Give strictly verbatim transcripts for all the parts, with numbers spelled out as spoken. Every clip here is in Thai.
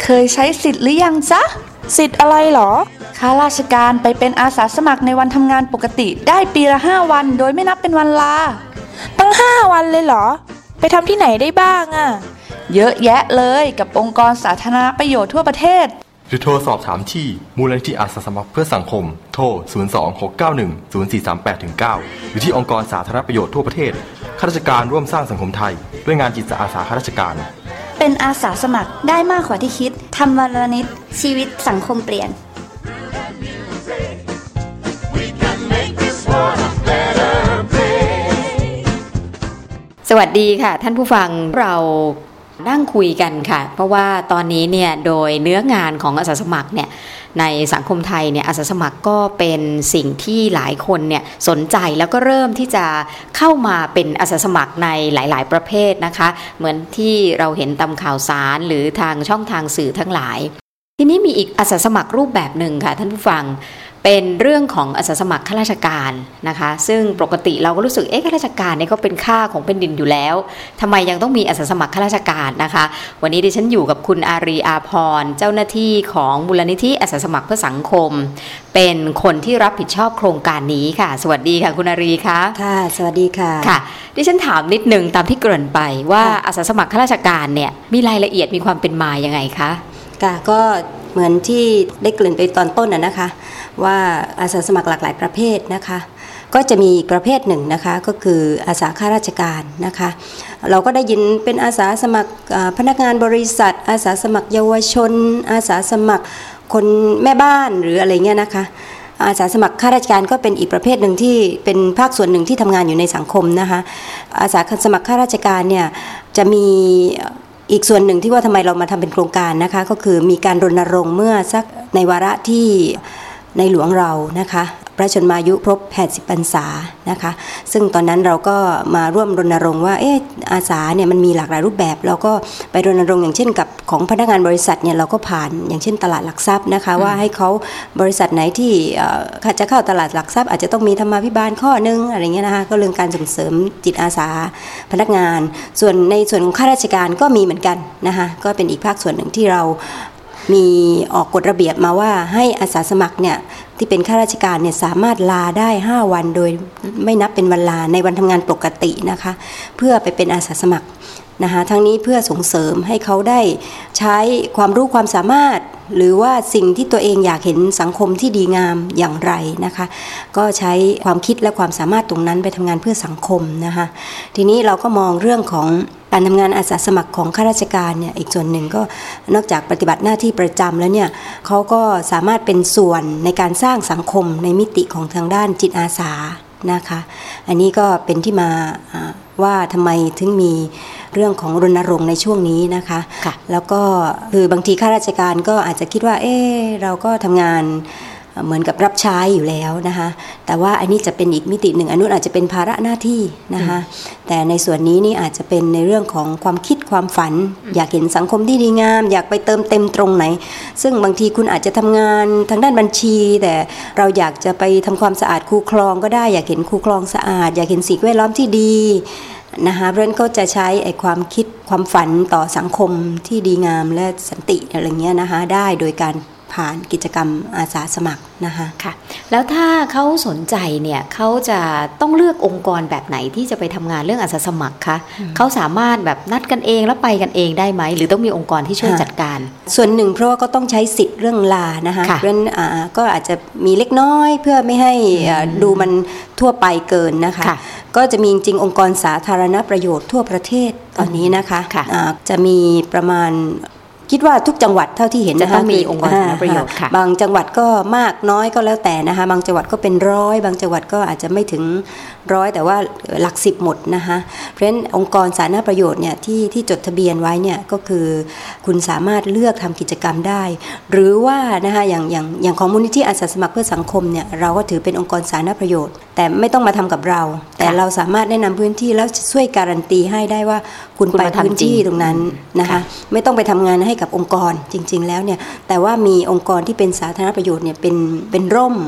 เคยใช้สิทธิ์หรือยังจ๊ะสิทธิ์อะไรหรอข้าราชการไปเป็นอาสาสมัครในวันทำงานปกติได้ปีละห้าวันโดยไม่นับเป็นวันลาตั้งห้าวันเลยเหรอไปทำที่ไหนได้บ้างอ่ะเยอะแยะเลยกับองค์กรสาธารณประโยชน์ทั่วประเทศหรือโทรสอบถามที่มูลนิธิอาสาสมัครเพื่อสังคมโทรศูนย์ สอง หก เก้า หนึ่ง ศูนย์ สี่ สาม แปด เก้า หรือที่องค์กรสาธารณประโยชน์ทั่วประเทศข้าราชการร่วมสร้างสังคมไทยด้วยงานจิตอาสาข้าราชการเป็นอาสาสมัครได้มากกว่าที่คิดทำวันละนิดชีวิตสังคมเปลี่ยนสวัสดีค่ะท่านผู้ฟังเรานั่งคุยกันค่ะเพราะว่าตอนนี้เนี่ยโดยเนื้องานของอาสาสมัครเนี่ยในสังคมไทยเนี่ยอาสาสมัครก็เป็นสิ่งที่หลายคนเนี่ยสนใจแล้วก็เริ่มที่จะเข้ามาเป็นอาสาสมัครในหลายๆประเภทนะคะเหมือนที่เราเห็นตามข่าวสารหรือทางช่องทางสื่อทั้งหลายทีนี้มีอีกอาสาสมัครรูปแบบหนึ่งค่ะท่านผู้ฟังเป็นเรื่องของอาสาสมัครข้าราชการนะคะซึ่งปกติเราก็รู้สึกเอ๊ะข้าราชการเนี่ยก็เป็นค่าของแผ่นดินอยู่แล้วทำไมยังต้องมีอาสาสมัครข้าราชการนะคะวันนี้ดิฉันอยู่กับคุณอารีอาภรณ์เจ้าหน้าที่ของมูลนิธิอาสาสมัครเพื่อสังคมเป็นคนที่รับผิดชอบโครงการนี้ค่ะสวัสดีค่ะคุณอารีค่ะค่ะสวัสดีค่ะค่ะดิฉันถามนิดนึงตามที่เกริ่นไปว่าอาสาสมัครข้าราชการเนี่ยมีรายละเอียดมีความเป็นมายังไงคะค่ะก็เหมือนที่ได้เกริ่นไปตอนต้นน่ะนะคะว่าอาสาสมัครหลากหลายประเภทนะคะก็จะมีอีกประเภทหนึ่งนะคะก็คืออาสาข้าราชการนะคะเราก็ได้ยินเป็นอาสาสมัครพนักงานบริษัทอาสาสมัครเยาวชนอาสาสมัครคนแม่บ้านหรืออะไรเงี้ยนะคะอาสาสมัครข้าราชการก็เป็นอีกประเภทหนึ่งที่เป็นภาคส่วนหนึ่งที่ทำงานอยู่ในสังคมนะคะอาสาสมัครข้าราชการเนี่ยจะมีอีกส่วนหนึ่งที่ว่าทำไมเรามาทำเป็นโครงการนะคะก็คือมีการรณรงค์เมื่อสักในวาระที่ในหลวงเรานะคะพระชนมายุครบแปดสิบพรรษานะคะซึ่งตอนนั้นเราก็มาร่วมรณรงค์ว่าเอออาสาเนี่ยมันมีหลากหลายรูปแบบเราก็ไปรณรงค์อย่างเช่นกับของพนักงานบริษัทเนี่ยเราก็ผ่านอย่างเช่นตลาดหลักทรัพย์นะคะว่าให้เขาบริษัทไหนที่จะเข้าตลาดหลักทรัพย์อาจจะต้องมีธรรมาภิบาลข้อนึงอะไรเงี้ยนะคะก็เรื่องการส่งเสริมจิตอาสาพนักงานส่วนในส่วนของข้าราชการก็มีเหมือนกันนะคะก็เป็นอีกภาคส่วนหนึ่งที่เรามีออกกฎระเบียบมาว่าให้อาสาสมัครเนี่ยที่เป็นข้าราชการเนี่ยสามารถลาได้ห้าวันโดยไม่นับเป็นวันลาในวันทำงานปกตินะคะเพื่อไปเป็นอาสาสมัครนะคะทั้งนี้เพื่อส่งเสริมให้เขาได้ใช้ความรู้ความสามารถหรือว่าสิ่งที่ตัวเองอยากเห็นสังคมที่ดีงามอย่างไรนะคะก็ใช้ความคิดและความสามารถตรงนั้นไปทำงานเพื่อสังคมนะคะทีนี้เราก็มองเรื่องของการทำงานอาสาสมัครของข้าราชการเนี่ยอีกส่วนหนึ่งก็นอกจากปฏิบัติหน้าที่ประจำแล้วเนี่ยเขาก็สามารถเป็นส่วนในการสร้างสังคมในมิติของทางด้านจิตอาสานะคะอันนี้ก็เป็นที่มาว่าทำไมถึงมีเรื่องของรณรงค์ในช่วงนี้นะคะแล้วก็คือบางทีข้าราชการก็อาจจะคิดว่าเออเราก็ทำงานเหมือนกับรับใช้อยู่แล้วนะคะแต่ว่าอันนี้จะเป็นอีกมิติหนึ่งอันนู้นอาจจะเป็นภาระหน้าที่นะคะแต่ในส่วนนี้นี่อาจจะเป็นในเรื่องของความคิดความฝันอยากเห็นสังคมที่ดีงามอยากไปเติมเต็มตรงไหนซึ่งบางทีคุณอาจจะทำงานทางด้านบัญชีแต่เราอยากจะไปทำความสะอาดคูคลองก็ได้อยากเห็นคูคลองสะอาดอยากเห็นสิ่งแวดล้อมที่ดีนะคะเพราะฉะนั้นก็จะใช้ไอ้ความคิดความฝันต่อสังคมที่ดีงามและสันติอะไรเงี้ยนะคะได้โดยการผ่านกิจกรรมอาสาสมัครนะคะค่ะแล้วถ้าเขาสนใจเนี่ยเขาจะต้องเลือกองค์กรแบบไหนที่จะไปทำงานเรื่องอาสาสมัครคะเขาสามารถแบบนัดกันเองแล้วไปกันเองได้ไหมหรือต้องมีองค์กรที่ช่วยจัดการส่วนหนึ่งเพราะว่าก็ต้องใช้สิทธิ์เรื่องลานะคะเพราะฉะนั้นก็อาจจะมีเล็กน้อยเพื่อไม่ให้ดูมันทั่วไปเกินนะคะก็จะมีจริงองค์กรสาธารณประโยชน์ทั่วประเทศตอนนี้นะคะจะมีประมาณคิดว่าทุกจังหวัดเท่าที่เห็นนะคะจะต้องมีองค์กรสาธารณประโยชน์ค่ะบางจังหวัดก็มากน้อยก็แล้วแต่นะคะบางจังหวัดก็เป็นร้อยบางจังหวัดก็อาจจะไม่ถึงร้อยแต่ว่าหลักสิบหมดนะคะเพราะฉะนั้นองค์กรสาธารณประโยชน์เนี่ยที่ที่จดทะเบียนไว้เนี่ยก็คือคุณสามารถเลือกทำกิจกรรมได้หรือว่านะคะอย่างอย่างอย่างของมูลนิธิอาสาสมัครเพื่อสังคมเนี่ยเราก็ถือเป็นองค์กรสาธารณประโยชน์แต่ไม่ต้องมาทำกับเราแต่เราสามารถแนะนำพื้นที่แล้วช่วยการันตีให้ได้ว่าคุณไปพื้นที่ตรงนั้นนะคะไม่ต้องไปทำงานให้กับองค์กรจริงๆแล้วเนี่ยแต่ว่ามีองค์กรที่เป็นสาธารณประโยชน์เนี่ยเป็นเป็นร่ม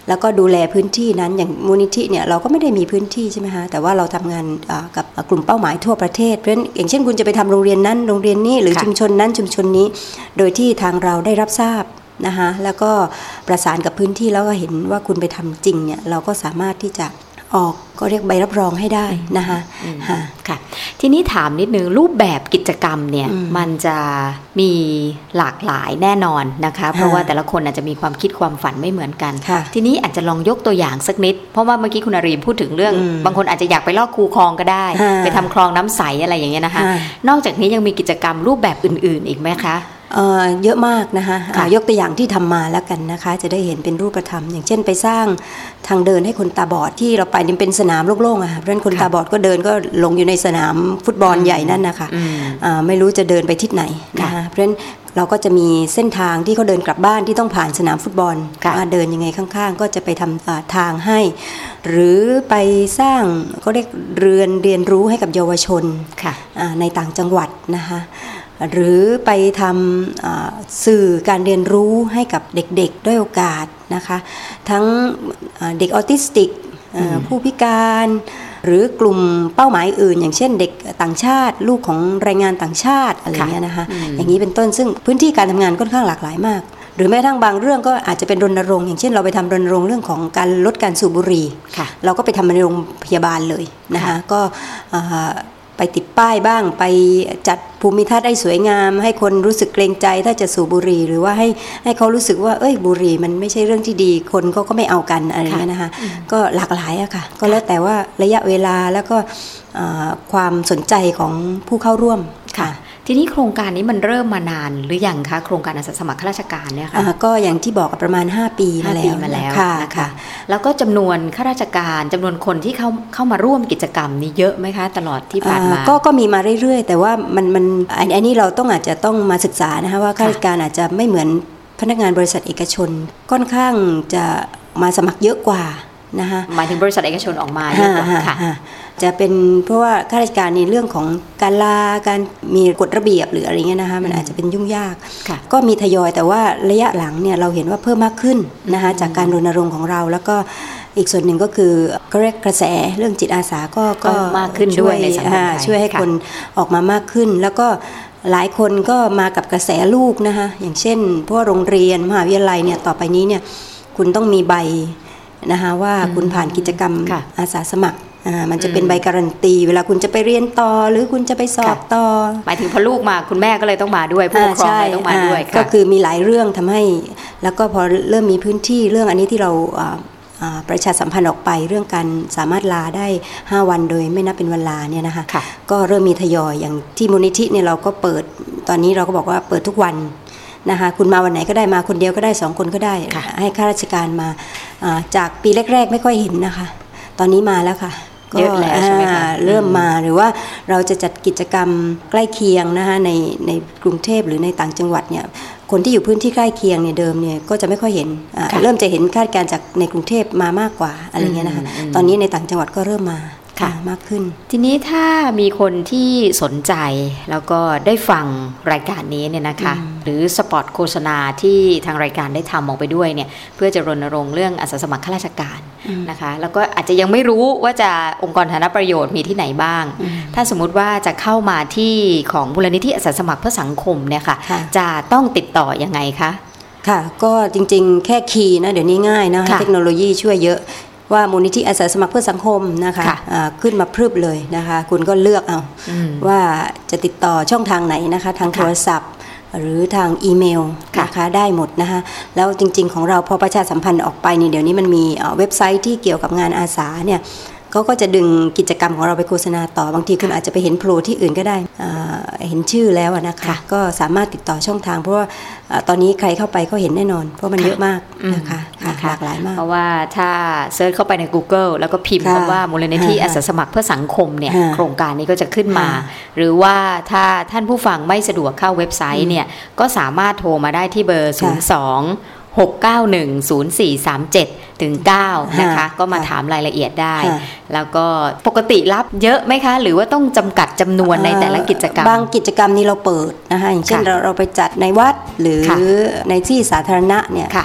แล้วก็ดูแลพื้นที่นั้นอย่างมูลนิธิเนี่ยเราก็ไม่ได้มีพื้นที่ใช่ไหมคะแต่ว่าเราทำงานกับกลุ่มเป้าหมายทั่วประเทศเพราะฉะนั้นอย่างเช่นคุณจะไปทำโรงเรียนนั้นโรงเรียนนี้หรือชุมชนนั้นชุมชนนี้โดยที่ทางเราได้รับทราบนะคะแล้วก็ประสานกับพื้นที่แล้วก็เห็นว่าคุณไปทำจริงเนี่ยเราก็สามารถที่จะออกก็เรียกใบรับรองให้ได้นะคะค่ะทีนี้ถามนิดนึงรูปแบบกิจกรรมเนี่ยมันจะมีหลากหลายแน่นอนนะคะเพราะว่าแต่ละคนอาจจะมีความคิดความฝันไม่เหมือนกันทีนี้อาจจะลองยกตัวอย่างสักนิดเพราะว่าเมื่อกี้คุณอารีพูดถึงเรื่องบางคนอาจจะอยากไปลอกคูคลองก็ได้ไปทำคลองน้ำใสอะไรอย่างเงี้ยนะคะนอกจากนี้ยังมีกิจกรรมรูปแบบอื่นๆอีกไหมคะเอ่อเยอะมากนะคะยกตัวอย่างที่ทำมาแล้วกันนะคะจะได้เห็นเป็นรูปธรรมอย่างเช่นไปสร้างทางเดินให้คนตาบอดที่เราไปนี่เป็นสนามโล่งๆอะเพราะฉะนั้นคนตาบอดก็เดินก็ลงอยู่ในสนามฟุตบอลใหญ่นั่นนะคะไม่รู้จะเดินไปทิศไหนนะคะเพราะฉะนั้นเราก็จะมีเส้นทางที่เขาเดินกลับบ้านที่ต้องผ่านสนามฟุตบอลว่าเดินยังไงข้างๆก็จะไปทำทางให้หรือไปสร้างก็เรียกเรือนเรียนรู้ให้กับเยาวชนในต่างจังหวัดนะคะหรือไปทำสื่อการเรียนรู้ให้กับเด็กๆด้วยโอกาสนะคะทั้งเด็กออทิสติกผู้พิการหรือกลุ่มเป้าหมายอื่นอย่างเช่นเด็กต่างชาติลูกของแรงงานต่างชาติอะไรเงี้ยนะคะอย่างนี้เป็นต้นซึ่งพื้นที่การทำงานค่อนข้างหลากหลายมากหรือแม้ทั้งบางเรื่องก็อาจจะเป็นรณรงค์อย่างเช่นเราไปทำรณรงค์เรื่องของการลดการสูบบุหรี่เราก็ไปทำในโรงพยาบาลเลยนะคะก็ไปติดป้ายบ้างไปจัดภูมิทัศน์ให้สวยงามให้คนรู้สึกเกรงใจถ้าจะสูบบุหรี่หรือว่าให้ให้เขารู้สึกว่าเอ้ยบุหรี่มันไม่ใช่เรื่องที่ดีคนก็ก็ไม่เอากันอะไรเงี้ยนะคะก็หลากหลายอะค่ะก็แล้วแต่ว่าระยะเวลาแล้วก็ความสนใจของผู้เข้าร่วมค่ะทีนี้โครงการนี้มันเริ่มมานานหรือยังคะโครงการอาสาสมัครข้าราชการเนี่ยค่ะก็อย่างที่บอกประมาณห้าปีมาแล้วมาแล้วค่ะนะคะแล้วก็จำนวนข้าราชการจำนวนคนที่เข้าเข้ามาร่วมกิจกรรมนี้เยอะไหมคะตลอดที่ผ่านมาก็ก็มีมาเรื่อยๆแต่ว่ามันมันอันนี้เราต้องอาจจะต้องมาศึกษานะคะว่าข้าราชการอาจจะไม่เหมือนพนักงานบริษัทเอกชนค่อนข้างจะมาสมัครเยอะกว่านะคะหมายถึงบริษัทเอกชนออกมาเยอะกว่าค่ะจะเป็นเพราะว่าข้าราชการในเรื่องของการลาการมีกฎระเบียบหรืออะไรเงี้ยนะคะมันอาจจะเป็นยุ่งยากก็มีทยอยแต่ว่าระยะหลังเนี่ยเราเห็นว่าเพิ่มมากขึ้นนะคะจากการรณรงค์ของเราแล้วก็อีกส่วนหนึ่งก็คือก็เรียกกระแสเรื่องจิตอาสาก็ก็มากขึ้นด้วยในสังคมไทยช่วยให้คนออกมามากขึ้นแล้วก็หลายคนก็มากับกระแสลูกนะคะอย่างเช่นพวกโรงเรียนมหาวิทยาลัยเนี่ยต่อไปนี้เนี่ยคุณต้องมีใบนะคะว่าคุณผ่านกิจกรรมอาสาสมัครอ่ามันจะเป็นใบการันตีเวลาคุณจะไปเรียนต่อหรือคุณจะไปสอบต่อหมายถึงพอลูกมาคุณแม่ก็เลยต้องมาด้วยผู้ปกครองเลยต้องมาด้วยก็คือมีหลายเรื่องทำให้แล้วก็พอเริ่มมีพื้นที่เรื่องอันนี้ที่เราประชาสัมพันธ์ออกไปเรื่องการสามารถลาได้ห้าวันโดยไม่นับเป็นวันลาเนี่ยนะคะก็เริ่มมีทยอยอย่างที่มูลนิธิเนี่ยเราก็เปิดตอนนี้เราก็บอกว่าเปิดทุกวันนะคะคุณมาวันไหนก็ได้มาคนเดียวก็ได้สองคนก็ได้ให้ข้าราชการมาจากปีแรกๆไม่ค่อยเห็นนะคะตอนนี้มาแล้วค่ะเยอะแล้วใช่ไหมคะเริ่มมาหรือว่าเราจะจัดกิจกรรมใกล้เคียงนะคะในในกรุงเทพหรือในต่างจังหวัดเนี่ยคนที่อยู่พื้นที่ใกล้เคียงเนี่ยเดิมเนี่ยก็จะไม่ค่อยเห็นเริ่มจะเห็นคาดการณ์จากในกรุงเทพมามากกว่าอะไรเงี้ยนะคะตอนนี้ในต่างจังหวัดก็เริ่มมา มากขึ้นทีนี้ถ้ามีคนที่สนใจแล้วก็ได้ฟังรายการนี้เนี่ยนะคะหรือสปอตโฆษณาที่ทางรายการได้ทำออกไปด้วยเนี่ยเพื่อจะรณรงค์เรื่องอาสาสมัครข้าราชการนะคะแล้วก็อาจจะยังไม่รู้ว่าจะองค์กรสาธารณประโยชน์มีที่ไหนบ้างถ้าสมมุติว่าจะเข้ามาที่ของมูลนิธิอาสาสมัครเพื่อสังคมเนี่ยค่ะจะต้องติดต่อยังไงคะค่ะก็จริงๆแค่คีย์นะเดี๋ยวนี้ง่ายนะเทคโนโลยีช่วยเยอะว่ามูลนิธิอาสาสมัครเพื่อสังคมนะคะขึ้นมาพรึบเลยนะคะคุณก็เลือกเอาว่าจะติดต่อช่องทางไหนนะคะทางโทรศัพท์หรือทางอีเมลนะคะได้หมดนะคะแล้วจริงๆของเราพอประชาสัมพันธ์ออกไปนี่เดี๋ยวนี้มันมีเว็บไซต์ที่เกี่ยวกับงานอาสาเนี่ยเขาก็จะดึงกิจกรรมของเราไปโฆษณาต่อบางทีคุณอาจจะไปเห็นโปรที่อื่นก็ได้เห็นชื่อแล้วนะคะก็สามารถติดต่อช่องทางเพราะว่าตอนนี้ใครเข้าไปก็เห็นแน่นอนเพราะมันเยอะมากนะคะหลากหลายมากเพราะว่าถ้าเซิร์ชเข้าไปใน Google แล้วก็พิมพ์คำว่ามูลนิธิอาสาสมัครเพื่อสังคมเนี่ยโครงการนี้ก็จะขึ้นมาหรือว่าถ้าท่านผู้ฟังไม่สะดวกเข้าเว็บไซต์เนี่ยก็สามารถโทรมาได้ที่เบอร์ศูนย์ สอง หก เก้า หนึ่ง ศูนย์ สี่ สาม เจ็ด ถึง เก้านะคะก็มาถามรายละเอียดได้แล้วก็ปกติรับเยอะไหมคะหรือว่าต้องจำกัดจำนวนในแต่ละกิจกรรมบางกิจกรรมนี้เราเปิดนะคะอย่างเช่นเราเราไปจัดในวัดหรือในที่สาธารณะเนี่ย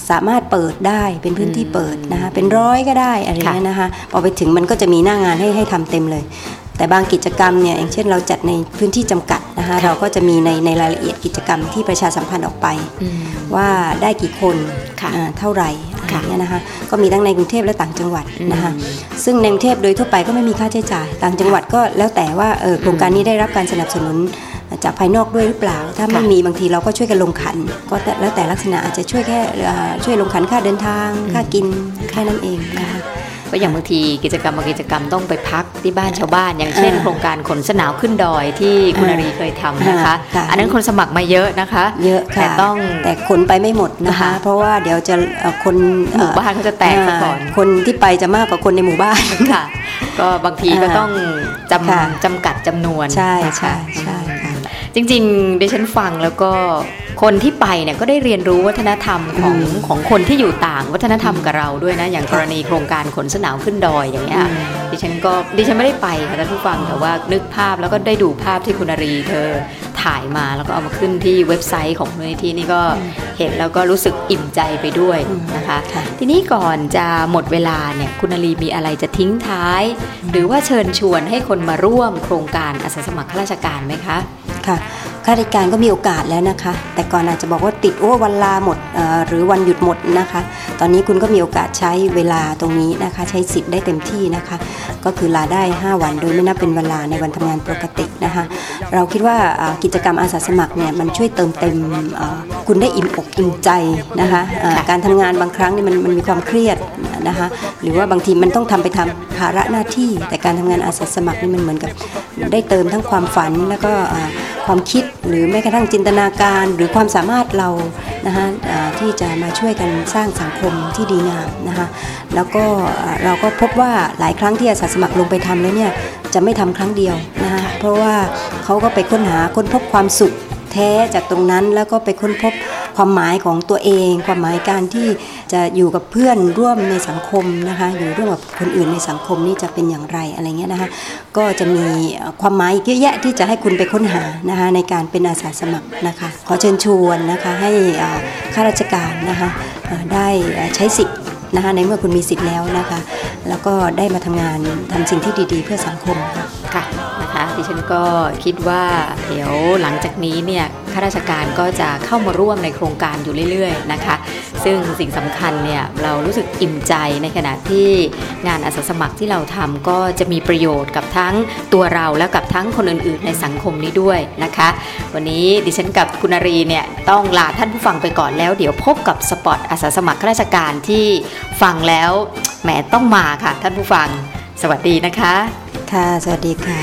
สามารถเปิดได้เป็นพื้นที่เปิดนะคะเป็นร้อยก็ได้อะไรเงี้ยนะคะพอไปถึงมันก็จะมีหน้างานให้ให้ทำเต็มเลยแต่บางกิจกรรมเนี่ยอย่างเช่นเราจัดในพื้นที่จำกัดนะคะเราก็จะมีในในรายละเอียดกิจกรรมที่ประชาสัมพันธ์ออกไปว่าได้กี่คนเท่าไหร่อะไรเงี้ยนะคะก็มีทั้งในกรุงเทพและต่างจังหวัดนะคะซึ่งในกรุงเทพโดยทั่วไปก็ไม่มีค่าใช้จ่ายต่างจังหวัดก็แล้วแต่ว่าเออโครงการนี้ได้รับการสนับสนุนจากภายนอกด้วยหรือเปล่าถ้าไม่มีบางทีเราก็ช่วยกันลงขันก็แล้วแต่ลักษณะอาจจะช่วยแค่ช่วยลงขันค่าเดินทางค่ากินแค่นั้นเองนะคะก็อย่างบางทีกิจกรรมบางกิจกรรมต้องไปพักที่บ้านชาวบ้านอย่างเช่นโครงการขนสนาวขึ้นดอยที่คุณอารีเคยทำนะคะอันนั้นคนสมัครมาเยอะนะคะเยอะค่ะแต่ต้องแต่ขนไปไม่หมดนะคะเพราะว่าเดี๋ยวจะคนหมู่บ้านเขาจะแตกซะก่อนคนที่ไปจะมากกว่าคนในหมู่บ้านค่ะก็บางทีก็ต้องจำจำกัดจำนวนใช่ใช่ใช่ค่ะจริงๆดิฉันฟังแล้วก็คนที่ไปเนี่ยก็ได้เรียนรู้วัฒนธรรมของของคนที่อยู่ต่างวัฒนธรรมกับเราด้วยนะอย่างกรณีโครงการขนสนาวขึ้นดอยอย่างเงี้ยดิฉันก็ดิฉันไม่ได้ไปค่ะท่านผู้ฟังแต่ว่านึกภาพแล้วก็ได้ดูภาพที่คุณอารีเธอถ่ายมาแล้วก็เอามาขึ้นที่เว็บไซต์ของมูลนิธินี่ก็เห็นแล้วก็รู้สึกอิ่มใจไปด้วยนะคะทีนี้ก่อนจะหมดเวลาเนี่ยคุณอารีมีอะไรจะทิ้งท้ายหรือว่าเชิญชวนให้คนมาร่วมโครงการอาสาสมัครข้าราชการไหมคะค่ะข้าราชการก็มีโอกาสแล้วนะคะแต่ก่อนอาจจะบอกว่าติดโอ้วันลาหมดหรือวันหยุดหมดนะคะตอนนี้คุณก็มีโอกาสใช้เวลาตรงนี้นะคะใช้สิทธิ์ได้เต็มที่นะคะก็คือลาได้ห้าวันโดยไม่นับเป็นเวลาในวันทำงานปกตินะคะเราคิดว่ากิจกรรมอาสาสมัครเนี่ยมันช่วยเติมเต็มคุณได้อิ่มอกอิ่มใจนะคะการทำงานบางครั้งนี่มันมันมีความเครียดนะคะหรือว่าบางทีมันต้องทำไปทำภาระหน้าที่แต่การทำงานอาสาสมัครนี่มันเหมือนกับได้เติมทั้งความฝันแล้วก็ความคิดหรือแม้กระทั่งจินตนาการหรือความสามารถเรานะคะที่จะมาช่วยกันสร้างสังคมที่ดีงามนะคะแล้วก็เราก็พบว่าหลายครั้งที่อาสาสมัครลงไปทำแล้วเนี่ยจะไม่ทำครั้งเดียวนะคะเพราะว่าเขาก็ไปค้นหาค้นพบความสุขแท้จากตรงนั้นแล้วก็ไปค้นพบความหมายของตัวเองความหมายการที่จะอยู่กับเพื่อนร่วมในสังคมนะคะอยู่ร่วมกับคนอื่นในสังคมนี่จะเป็นอย่างไรอะไรเงี้ยนะคะก็จะมีความหมายเยอะแยะที่จะให้คุณไปค้นหานะคะในการเป็นอาสาสมัครนะคะขอเชิญชวนนะคะให้ข้าราชการนะคะได้ใช้สิทธิ์นะคะในเมื่อคุณมีสิทธิ์แล้วนะคะแล้วก็ได้มาทำงานทำสิ่งที่ดีๆเพื่อสังคมค่ะค่ะนะคะดิฉันก็คิดว่าเดี๋ยวหลังจากนี้เนี่ยข้าราชการก็จะเข้ามาร่วมในโครงการอยู่เรื่อยๆนะคะซึ่งสิ่งสำคัญเนี่ยเรารู้สึกอิ่มใจในขณะที่งานอาสาสมัครที่เราทำก็จะมีประโยชน์กับทั้งตัวเราและกับทั้งคนอื่นๆในสังคมนี้ด้วยนะคะวันนี้ดิฉันกับคุณอารีเนี่ยต้องลาท่านผู้ฟังไปก่อนแล้วเดี๋ยวพบกับสปอตอาสาสมัครข้าราชการที่ฟังแล้วแหมต้องมาค่ะท่านผู้ฟังสวัสดีนะคะค่ะสวัสดีค่ะ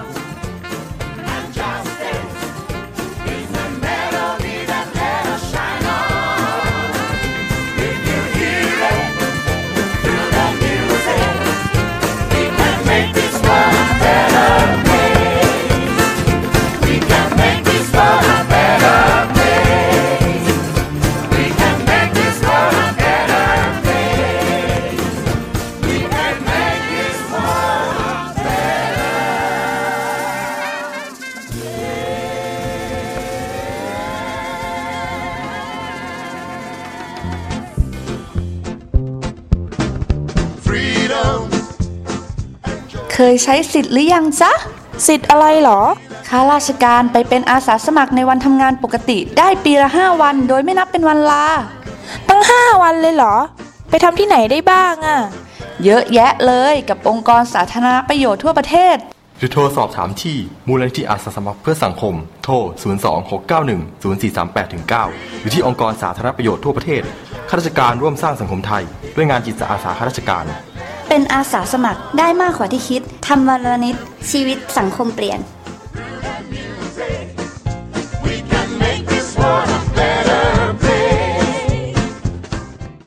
เคยใช้สิทธิ์หรือยังจ๊ะสิทธิ์อะไรหรอข้าราชการไปเป็นอาสาสมัครในวันทำงานปกติได้ปีละห้าวันโดยไม่นับเป็นวันลาตั้งห้าวันเลยเหรอไปทำที่ไหนได้บ้างอ่ะเยอะแยะเลยกับองค์กรสาธารณประโยชน์ทั่วประเทศหรือโทรสอบถามที่มูลนิธิอาสาสมัครเพื่อสังคมโทรศูนย์ สอง หก เก้า หนึ่ง ศูนย์ สี่ สาม แปด เก้า หรือที่องค์กรสาธารณประโยชน์ทั่วประเทศข้าราชการร่วมสร้างสังคมไทยด้วยงานจิตอาสาข้าราชการเป็นอาสาสมัครได้มากกว่าที่คิดทำวันละนิดชีวิตสังคมเปลี่ยน